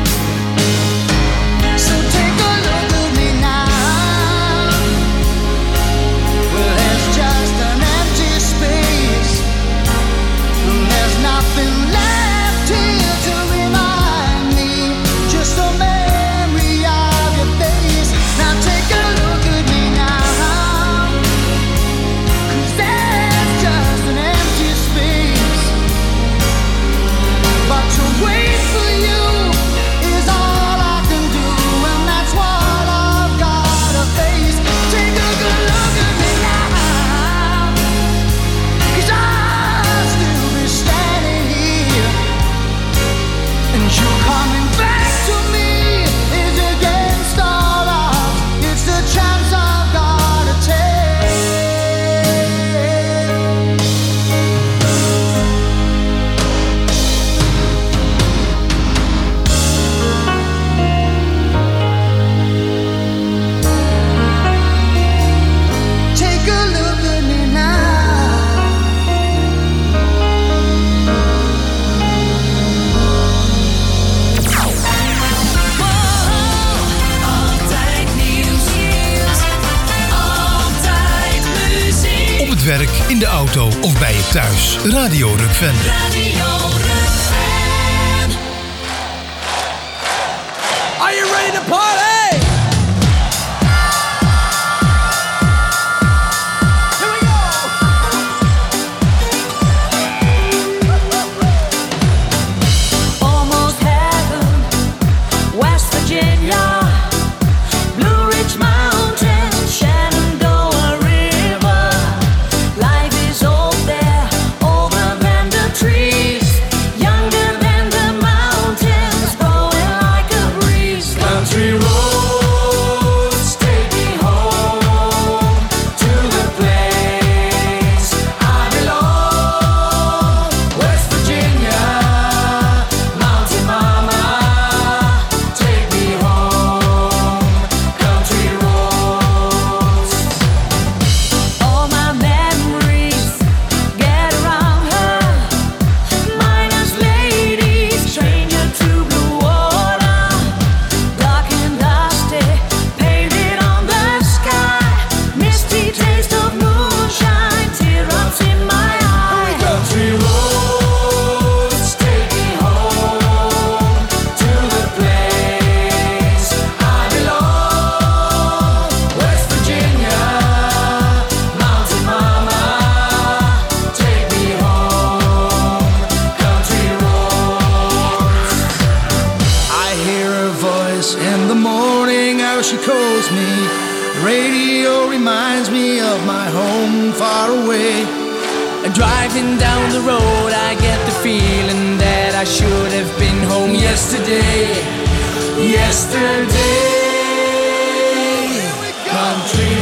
So take a look at me now. Well, there's just an empty space. There's nothing left here to remind me. Just a memory of your face. Now take a look at me now. 'Cause there's just an empty space. But to wait for you is all I can do, and that's what I've got to face. Take a good look at me now. 'Cause I'll still be standing here, and you coming back to me is against all odds. It's the chance I've got to take. Take a look at me now. Altijd nieuws, altijd muziek. Op het werk, in de auto of bij je thuis. Radio Rukven. Radio Rukven. Are you ready to party? Here we go. Almost heaven, West Virginia, Blue Ridge Mountains, Shenandoah River. Life is old there, older than the trees. calls me. Radio reminds me of my home far away. And driving down the road, I get the feeling that I should have been home yesterday. Yesterday. Country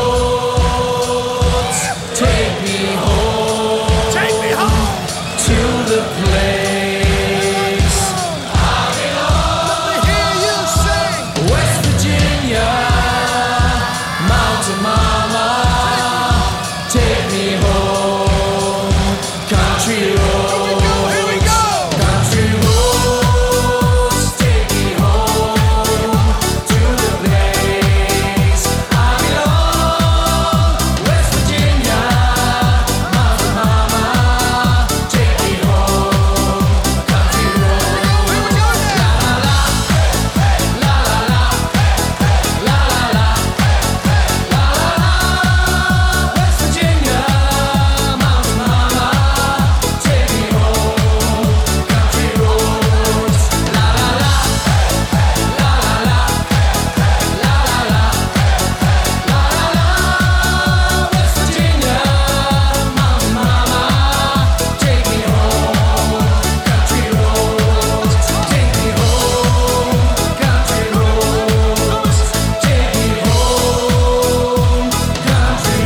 roads, take me home. Take me home to the place I belong. Let me hear you sing. West Virginia, Mountain Mama, take me home. Country roads, here we go. Country roads, take me home to the place I belong. West Virginia, Mountain Mama, take me home. Country roads, la la la, la la la, la la la, la la la. West Virginia, Mountain Mama, take me home. Country roads, la la la, la la la, la la la, la la la. West Virginia, Mountain Mama, take me home. Country roads, take me home. Country roads, take me home. Country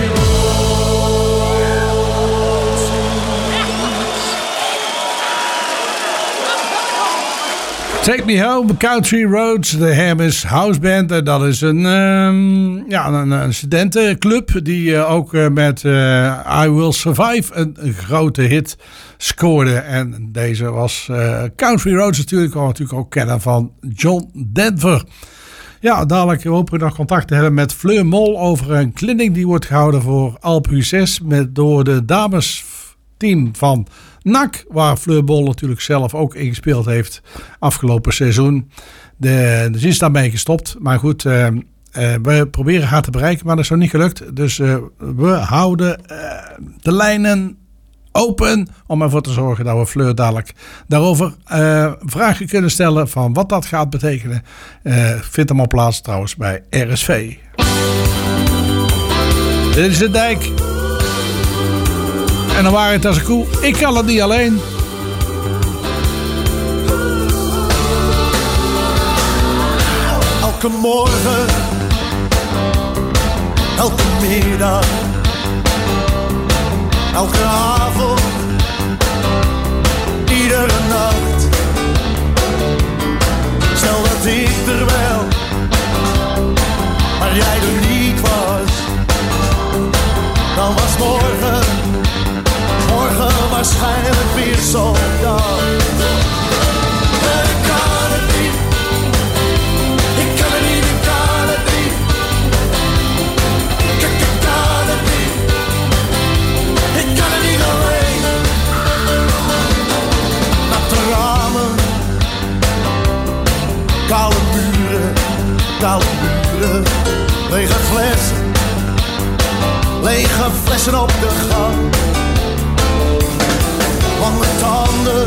Take Me Home, Country Roads, de Hermes House Band. En dat is een, um, ja, een, een studentenclub die uh, ook uh, met uh, I Will Survive een, een grote hit scoorde. En deze was uh, Country Roads natuurlijk, wat we natuurlijk ook kennen van John Denver. Ja, dadelijk hopen we nog contact te hebben met Fleur Mol over een clinic die wordt gehouden voor Alpe zes met, door de damesteam van N A C, waar Fleur Mol natuurlijk zelf ook ingespeeld heeft afgelopen seizoen. De, dus is daarmee gestopt. Maar goed, uh, uh, we proberen haar te bereiken, maar dat is nog niet gelukt. Dus uh, we houden uh, de lijnen open om ervoor te zorgen dat we Fleur dadelijk daarover uh, vragen kunnen stellen van wat dat gaat betekenen. Uh, vindt hem op plaats trouwens bij R S V. Dit is de dijk. En dan waren het als een koe. Ik kan het niet alleen. Elke morgen, elke middag, elke avond, iedere nacht. Stel dat ik er wel, maar jij er niet was. Dan was morgen, morgen waarschijnlijk weer zo'n dag. En ik kan het niet, ik kan het niet, ik kan het niet. Ik, ik kan het niet, ik kan het niet alleen. Natte ramen, koude muren, koude muren, lege flessen, lege flessen op de gang. Lange tanden,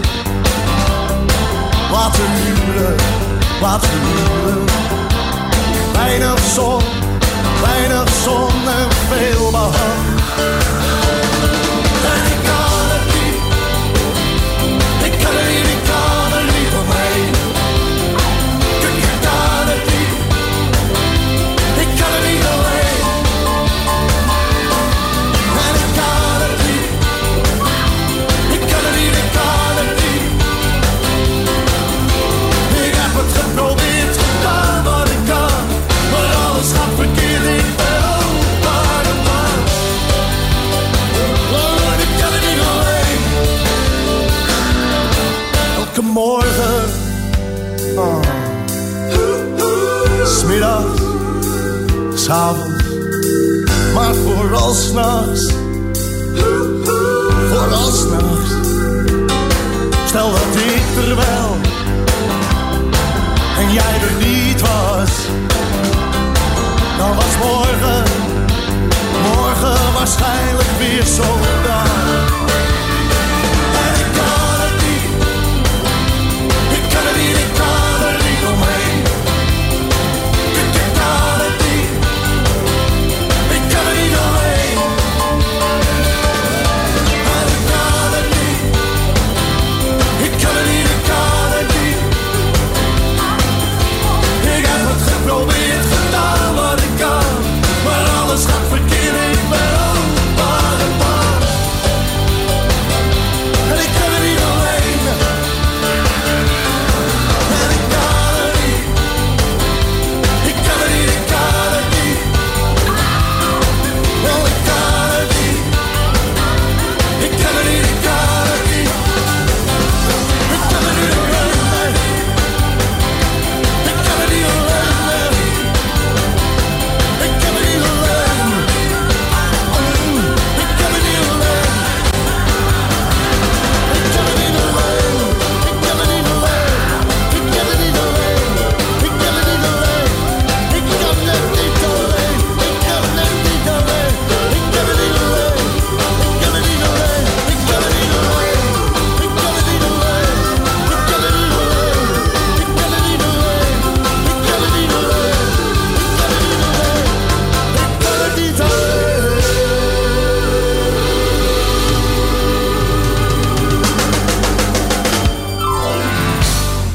laten huren, laten huren. Weinig zon, weinig zon en veel behang. En ik kan het niet, ik kan het niet, ik kan er niet omheen. Ik, ik kan het niet, ik kan het niet alleen. En ik kan het niet, ik kan het niet, ik kan het niet. Ik heb het geprobeerd, gedaan wat ik kan, maar alles gaat verkeerd, ik ben opa de man. Oh, ik kan het niet alleen. Elke morgen, oh. 'Smiddags, 's'avonds, maar vooral 's'nachts, vooral 's'nachts. Stel dat ik er wel en jij er niet was, dan was morgen, morgen waarschijnlijk weer zo'n dag. En ik kan het niet, ik kan het niet, ik kan er niet omheen. Ik, ik kan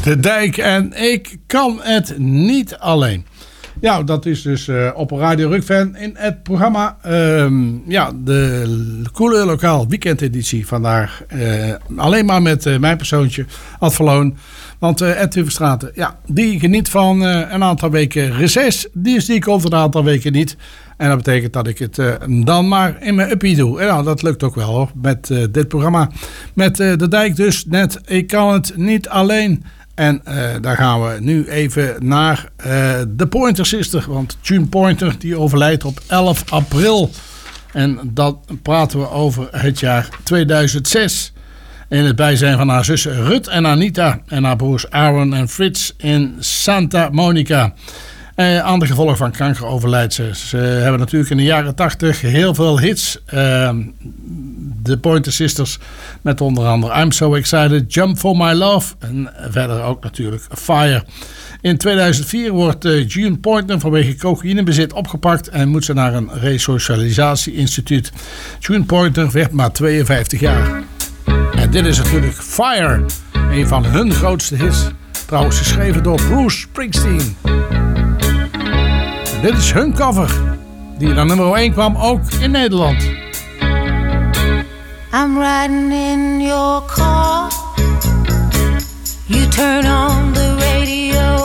De Dijk en Ik kan het niet alleen. Ja, dat is dus uh, op Radio Rockfan in het programma. Um, ja, de Cooleur Lokaal weekendeditie vandaag. Uh, alleen maar met uh, mijn persoontje, Ad Verloon. Want uh, Ed Verstraeten, ja, die geniet van uh, een aantal weken reces. Die, die komt een aantal weken niet. En dat betekent dat ik het uh, dan maar in mijn uppie doe. En nou, dat lukt ook wel hoor, met uh, dit programma. Met uh, De Dijk dus net. Ik kan het niet alleen. En uh, daar gaan we nu even naar uh, de Pointer Sister. Want June Pointer die overlijdt op elf april. En dat praten we over het jaar tweeduizend zes. In het bijzijn van haar zussen Rut en Anita. En haar broers Aaron en Frits in Santa Monica. Uh, aan de gevolgen van kanker overlijdt ze. Ze hebben natuurlijk in de jaren tachtig heel veel hits. Uh, de Pointer Sisters met onder andere I'm So Excited, Jump For My Love. En verder ook natuurlijk Fire. In tweeduizend vier wordt uh, June Pointer vanwege cocaïnebezit opgepakt en moet ze naar een resocialisatie-instituut. June Pointer werd maar tweeënvijftig jaar. En dit is natuurlijk Fire. Een van hun grootste hits. Trouwens geschreven door Bruce Springsteen. Dit is hun cover, die naar nummer één kwam, ook in Nederland. I'm riding in your car. You turn on the radio.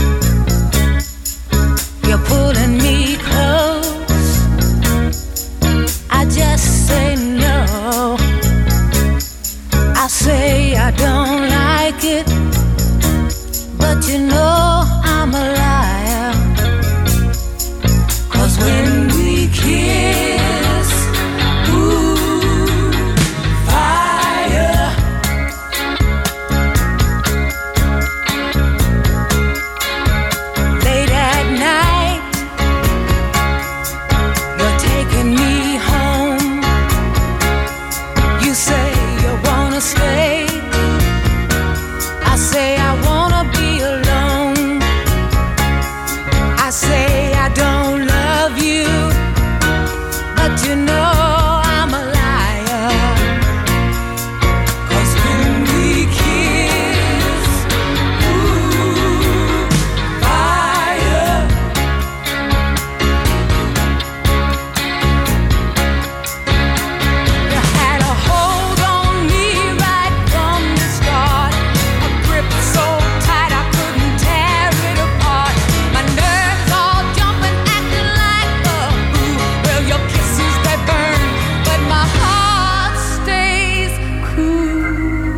You're pulling me close. I just say no. I say I don't like it, but you know I'm a liar. When we kiss, ooh, fire. Late at night, you're taking me home. You say you wanna stay. I say I wanna be alone. I say I don't love you, but you know I'm a liar. 'Cause when we kiss, ooh, fire. You had a hold on me right from the start, a grip so tight I couldn't tear it apart. My nerves all jumping, acting like a fool. Well, your kisses they burn, but my heart stays cool.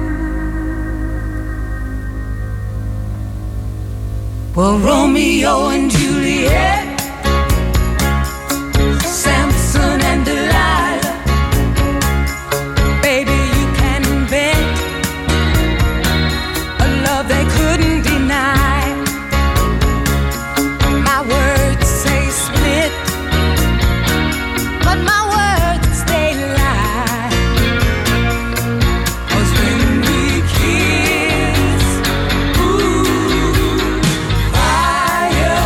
Well, Romeo and Juliet, Samson and Delilah, baby, you can invent a love they couldn't deny. My words say split, but my words they lie. 'Cause when we kiss, ooh, fire.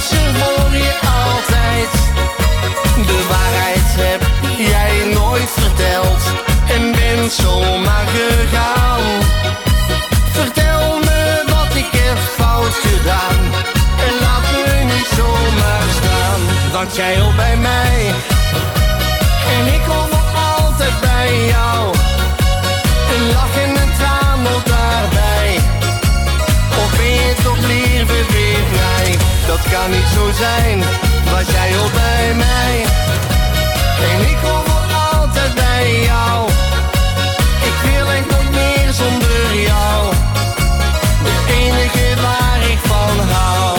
als je voor je altijd de waarheid hebt jij nooit verteld en bent zomaar gegaan. Vertel me wat ik heb fout gedaan en laat me niet zomaar staan. Want jij hoort bij mij en ik hoor nog altijd bij jou. Een lach en een traan hoort daarbij. Of ben je toch liever weer vrij? Dat kan niet zo zijn, want jij hoort bij mij en ik hoor nog altijd bij jou. Ik wil echt nog meer zonder jou, de enige waar ik van hou.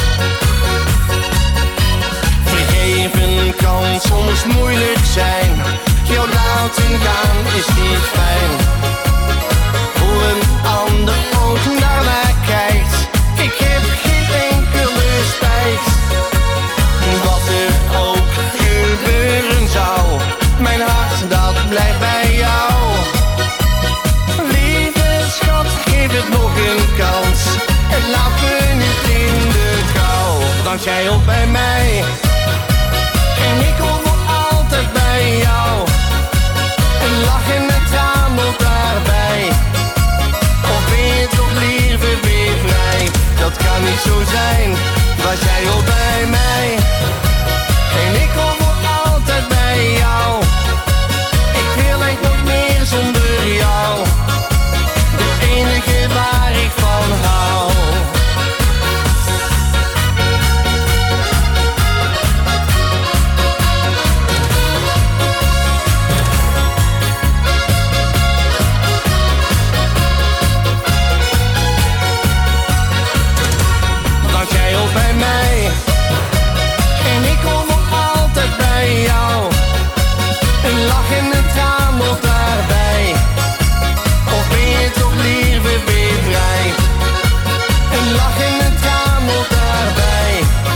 Vergeven kan soms moeilijk zijn, jou laten gaan is niet fijn. Hoe een ander ook naar mij kijkt, ik heb geen enkele spijt. Wat er ook gebeuren zou, mijn hart dat blijft bij jou. Lieve schat, geef het nog een kans en laat me niet in de kou. Want jij hoort bij mij en ik hoor nog altijd bij jou. Een lach en een traan hoort daarbij. Of ben je toch liever weer vrij? Dat kan niet zo zijn, want jij hoort bij mij en ik hoor nog altijd bij jou. Ik wil echt nog meer zonder jou, de enige waar ik van hou. Want jij hoort bij mij en ik hoor nog altijd bij jou. Een lach en een traan hoort daarbij. Of ben je toch liever weer vrij? Een lach en een traan hoort daarbij.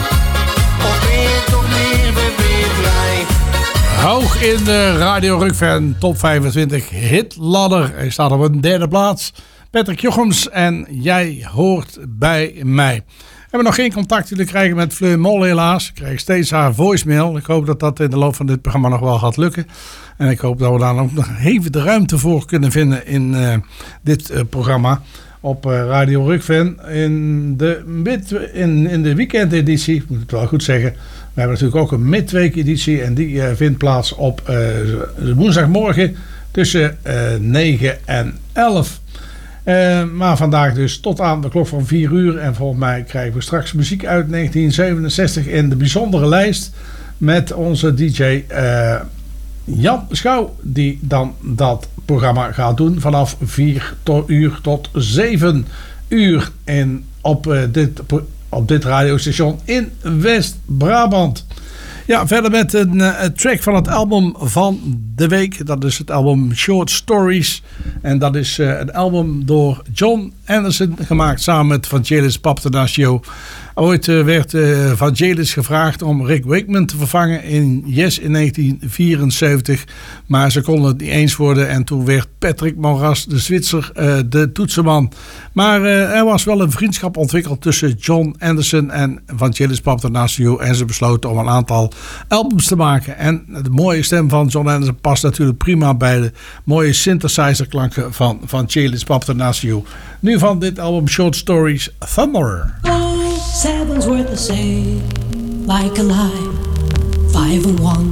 Of ben je toch liever weer vrij? Hoog in de Radio Rock-fan Top vijfentwintig hitladder. Hij staat op een derde plaats. Patrick Jochems en Jij hoort bij mij. We hebben nog geen contact te krijgen met Fleur Mol helaas. Ik krijg steeds haar voicemail. Ik hoop dat dat in de loop van dit programma nog wel gaat lukken. En ik hoop dat we daar ook nog even de ruimte voor kunnen vinden in uh, dit uh, programma. Op uh, Radio Rock-fan in de, mid, in, in de weekendeditie, ik moet het wel goed zeggen. We hebben natuurlijk ook een midweekeditie en die uh, vindt plaats op uh, woensdagmorgen tussen uh, negen en elf. Uh, maar vandaag dus tot aan de klok van vier uur. En volgens mij krijgen we straks muziek uit negentien zevenenzestig in de bijzondere lijst. Met onze D J uh, Jan Schouw. Die dan dat programma gaat doen vanaf vier uur tot zeven uur. In, op, uh, dit, op dit radiostation in West-Brabant. Ja, verder met een uh, track van het album van de week. Dat is het album Short Stories. En dat is uh, een album door John Anderson gemaakt samen met Vangelis Papathanassiou. Ooit uh, werd uh, Vangelis gevraagd om Rick Wakeman te vervangen in Yes in negentien vierenzeventig. Maar ze konden het niet eens worden en toen werd Patrick Moras, de Zwitser, uh, de toetsenman. Maar uh, er was wel een vriendschap ontwikkeld tussen John Anderson en Vangelis Papathanassiou. En ze besloten om een aantal albums te maken. En de mooie stem van John Anderson past natuurlijk prima bij de mooie synthesizerklanken van Vangelis Papathanassiou. Nu van dit album Short Stories, Thunder. Oh, seven's worth the same, like a lie, five and one.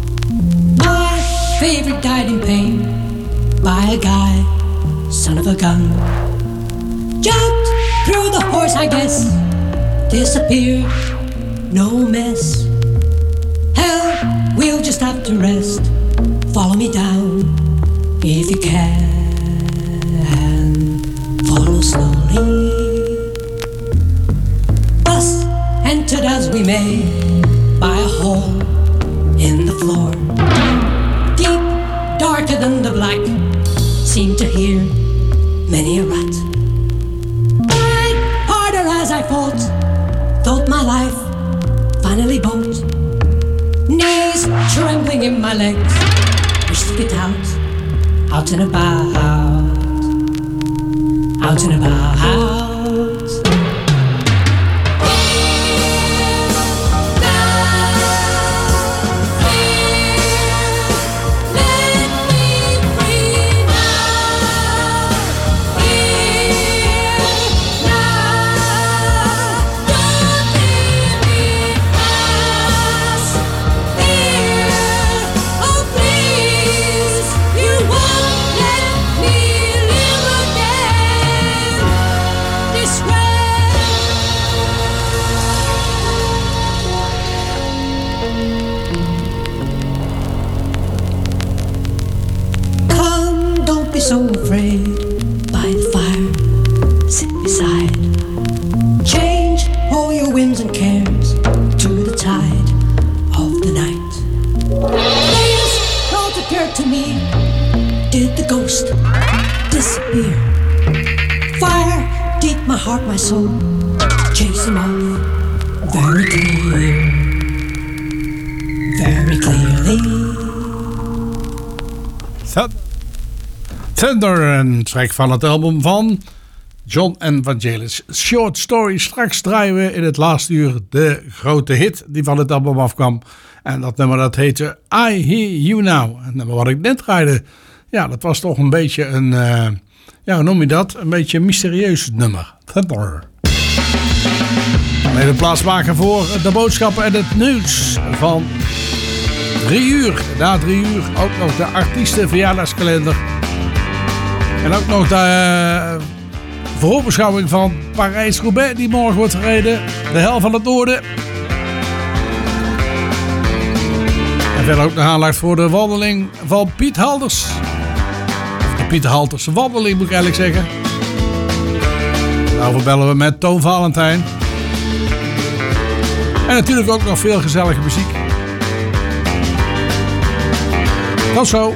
My favorite died in pain by a guy, son of a gun. Jumped through the horse, I guess, disappeared, no mess. Hell, we'll just have to rest. Follow me down, if you can. Follow slowly. Bus entered as we may by a hole in the floor. Deep, darker than the black, seemed to hear many a rat. Tried harder as I fought, thought my life finally bought. Knees trembling in my legs, wished to get out, out and about, out and about. my soul, chase him off very clear, very clearly. Thunder, een track van het album van John and Vangelis. Short Story. Straks draaien we in het laatste uur de grote hit die van het album afkwam. En dat nummer dat heette I Hear You Now. Het nummer wat ik net draaide, ja, dat was toch een beetje een, uh, ja, hoe noem je dat? Een beetje een mysterieus nummer. Thunder. Even plaats maken voor de boodschappen en het nieuws van drie uur. Na drie uur ook nog de artiestenverjaardagskalender. En ook nog de uh, voorbeschouwing van Parijs-Roubaix die morgen wordt gereden. De hel van het noorden. En verder ook nog aandacht voor de wandeling van Piet Halders. Of de Piet Halders wandeling moet ik eigenlijk zeggen. Daarover bellen we met Toon Valentijn. En natuurlijk ook nog veel gezellige muziek. Tot zo.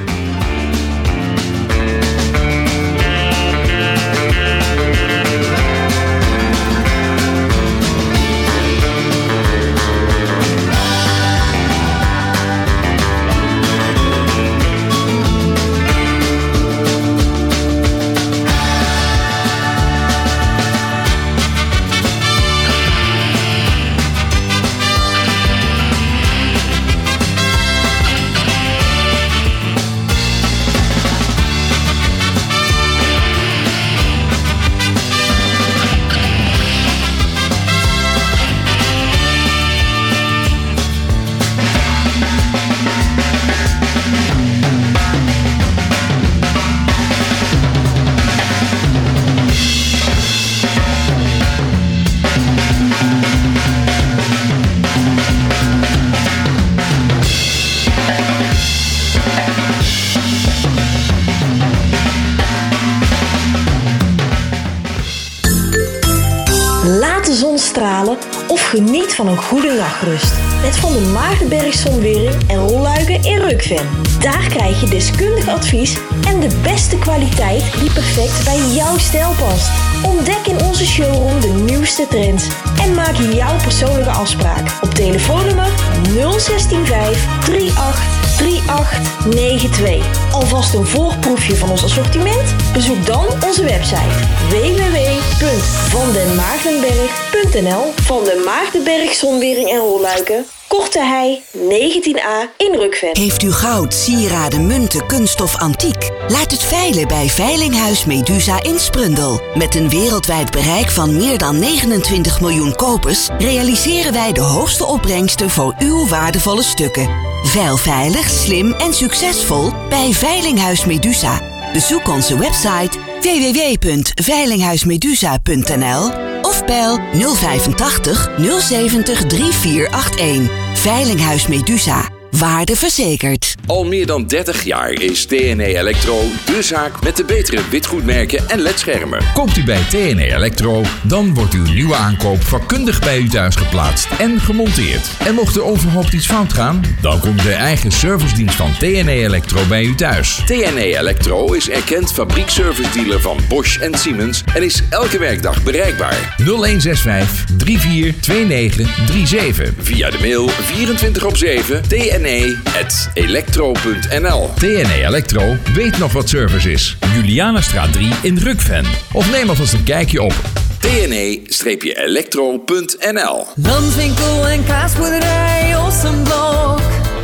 Of geniet van een goede nachtrust. Met Van der Maardenberg Zonwering en rolluiken in Rukven. Daar krijg je deskundig advies en de beste kwaliteit die perfect bij jouw stijl past. Ontdek in onze showroom de nieuwste trends en maak jouw persoonlijke afspraak op telefoonnummer nul zestien vijf drie acht drie acht negen twee. Alvast een voorproefje van ons assortiment? Bezoek dan onze website w w w punt van den maardenberg punt n l. Van den Maardenberg Zonwering en rolluiken. Korte Hei negentien A in Rukven. Heeft u goud, sieraden, munten, kunststof, antiek? Laat het veilen bij Veilinghuis Medusa in Sprundel. Met een wereldwijd bereik van meer dan negenentwintig miljoen kopers realiseren wij de hoogste opbrengsten voor uw waardevolle stukken. Veil veilig, slim en succesvol bij Veilinghuis Medusa. Bezoek onze website w w w punt veilinghuismedusa punt n l of bel nul vijfentachtig nul zeventig drie vier acht een. Veilinghuis Medusa. Waarde verzekerd. Al meer dan dertig jaar is T N E Electro de zaak met de betere witgoedmerken en ledschermen. Koopt u bij T N E Electro, dan wordt uw nieuwe aankoop vakkundig bij u thuis geplaatst en gemonteerd. En mocht er overhoop iets fout gaan, dan komt de eigen servicedienst van T N E Electro bij u thuis. T N E Electro is erkend fabriekservice-dealer van Bosch en Siemens en is elke werkdag bereikbaar. nul een zes vijf drie vier twee negen drie zeven. Via de mail vierentwintig op zeven T N E at electro punt n l. T N E Electro weet nog wat service is. Julianastraat drie in Rukven. Of neem alvast een kijkje op T N E electro punt n l. Landwinkel en kaasboerderij Ossenblok.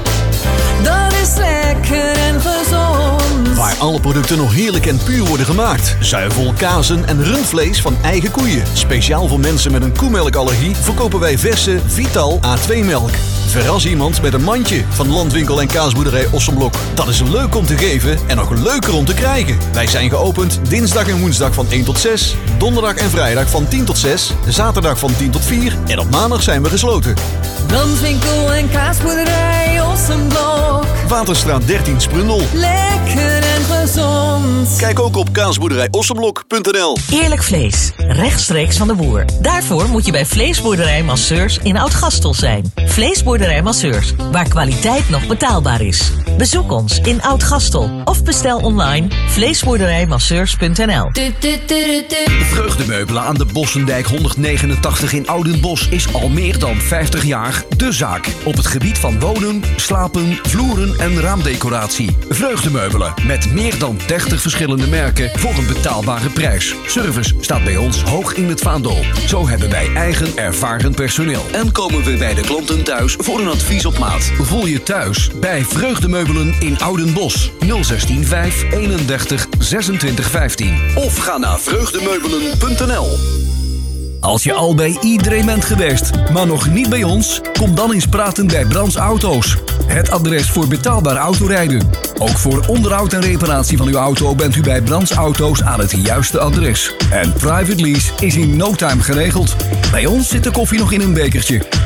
Dat is lekker en gezond. Waar alle producten nog heerlijk en puur worden gemaakt. Zuivel, kazen en rundvlees van eigen koeien. Speciaal voor mensen met een koemelkallergie verkopen wij verse Vital A twee melk. Verras iemand met een mandje van Landwinkel en kaasboerderij Ossenblok. Dat is leuk om te geven en nog leuker om te krijgen. Wij zijn geopend dinsdag en woensdag van één tot zes. Donderdag en vrijdag van tien tot zes. Zaterdag van tien tot vier. En op maandag zijn we gesloten. Landwinkel en kaasboerderij Ossenblok. Waterstraat dertien Sprundel. Lekker en gezond. Kijk ook op op kaasboerderij ossenblok punt n l. Eerlijk vlees, rechtstreeks van de boer. Daarvoor moet je bij Vleesboerderij Masseurs in Oud-Gastel zijn. Vleesboerderij Masseurs, waar kwaliteit nog betaalbaar is. Bezoek ons in Oud-Gastel of bestel online vleesboerderijmasseurs punt n l. Vreugdemeubelen aan de Bossendijk honderdnegenentachtig in Oudenbosch is al meer dan vijftig jaar de zaak. Op het gebied van wonen, slapen, vloeren en raamdecoratie. Vreugdemeubelen met meer dan dertig verschillende merken voor een betaalbare prijs. Service staat bij ons hoog in het vaandel. Zo hebben wij eigen ervaren personeel. En komen we bij de klanten thuis voor een advies op maat. Voel je thuis bij Vreugdemeubelen in Oudenbosch. nul zestien vijf eenendertig zesentwintig vijftien. Of ga naar vreugdemeubelen punt n l. Als je al bij iedereen bent geweest, maar nog niet bij ons, kom dan eens praten bij Brands Auto's. Het adres voor betaalbaar autorijden. Ook voor onderhoud en reparatie van uw auto bent u bij Brands Auto's aan het juiste adres. En private lease is in no time geregeld. Bij ons zit de koffie nog in een bekertje.